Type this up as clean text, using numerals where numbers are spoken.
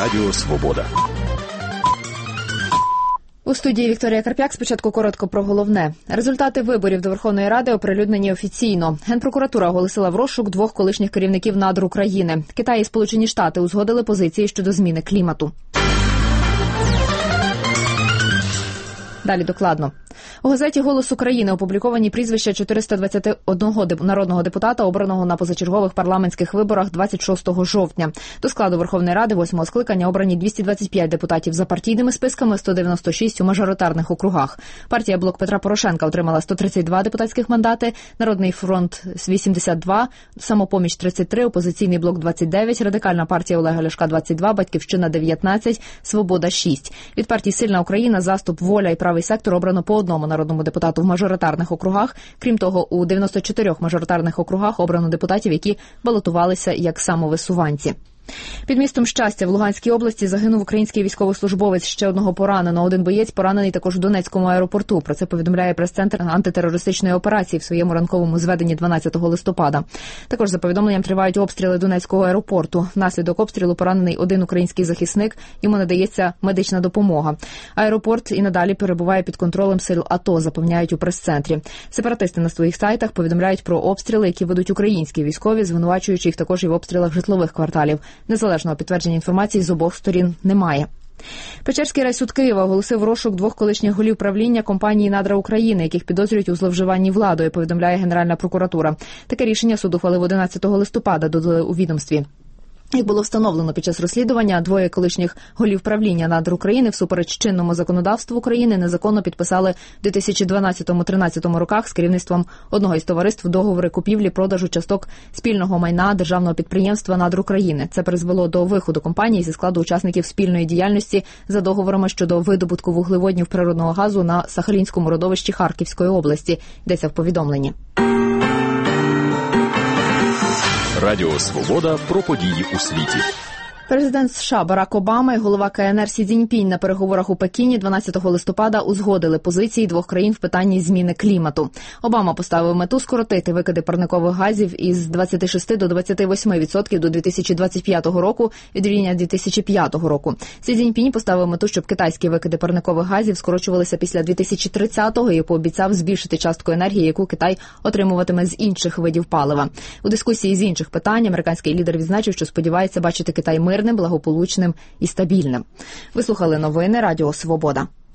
Радіо Свобода. У студії Вікторія Карп'як. Спочатку коротко про головне. Результати виборів до Верховної Ради оприлюднені офіційно. Генпрокуратура оголосила в розшук 2 колишніх керівників надр України. Китай і Сполучені Штати узгодили позиції щодо зміни клімату. Далі докладно. У газеті «Голос України» опубліковані прізвища 421 народного депутата, обраного на позачергових парламентських виборах 26 жовтня. До складу Верховної Ради 8-го скликання обрані 225 депутатів за партійними списками, 196 у мажоритарних округах. Партія «Блок Петра Порошенка» отримала 132 депутатських мандати, Народний фронт – 82, Самопоміч – 33, Опозиційний блок – 29, Радикальна партія Олега Ляшка – 22, Батьківщина – 19, Свобода – 6. Від партій «Сильна Україна», «Заступ», «Воля» і «Правий сектор» обрано по одному народному депутату в мажоритарних округах. Крім того, у 94 мажоритарних округах обрано депутатів, які балотувалися як самовисуванці. Під містом Щастя в Луганській області загинув український військовослужбовець, ще одного поранено. Один боєць поранений також у Донецькому аеропорту. Про це повідомляє прес-центр антитерористичної операції в своєму ранковому зведенні 12 листопада. Також за повідомленням тривають обстріли Донецького аеропорту. Внаслідок обстрілу поранений один український захисник. Йому надається медична допомога. Аеропорт і надалі перебуває під контролем сил АТО, запевняють у прес-центрі. Сепаратисти на своїх сайтах повідомляють про обстріли, які ведуть українські військові, звинувачуючи їх також і в обстрілах житлових кварталів. Незалежного підтвердження інформації з обох сторін немає. Печерський райсуд Києва оголосив розшук 2 колишніх голів правління компанії «Надра України», яких підозрюють у зловживанні владою, повідомляє Генеральна прокуратура. Таке рішення суд ухвалив 11 листопада, додали у відомстві. Як було встановлено під час розслідування, 2 колишніх голів правління «Надр України» всупереч чинному законодавству України незаконно підписали в 2012-13 роках з керівництвом одного із товариств договори купівлі-продажу часток спільного майна державного підприємства «Надр України». Це призвело до виходу компанії зі складу учасників спільної діяльності за договорами щодо видобутку вуглеводнів природного газу на Сахалінському родовищі Харківської області, йдеться в повідомленні. Радіо Свобода про події у світі. Президент США Барак Обама і голова КНР Сі Цзіньпінь на переговорах у Пекіні 12 листопада узгодили позиції двох країн в питанні зміни клімату. Обама поставив мету скоротити викиди парникових газів із 26 до 28% до 2025 року від рівня 2005 року. Сі Цзіньпінь поставив мету, щоб китайські викиди парникових газів скорочувалися після 2030-го і пообіцяв збільшити частку енергії, яку Китай отримуватиме з інших видів палива. У дискусії з інших питань американський лідер відзначив, що сподівається бачити Китай мирним, благополучним і стабільним. Ви слухали новини Радіо Свобода.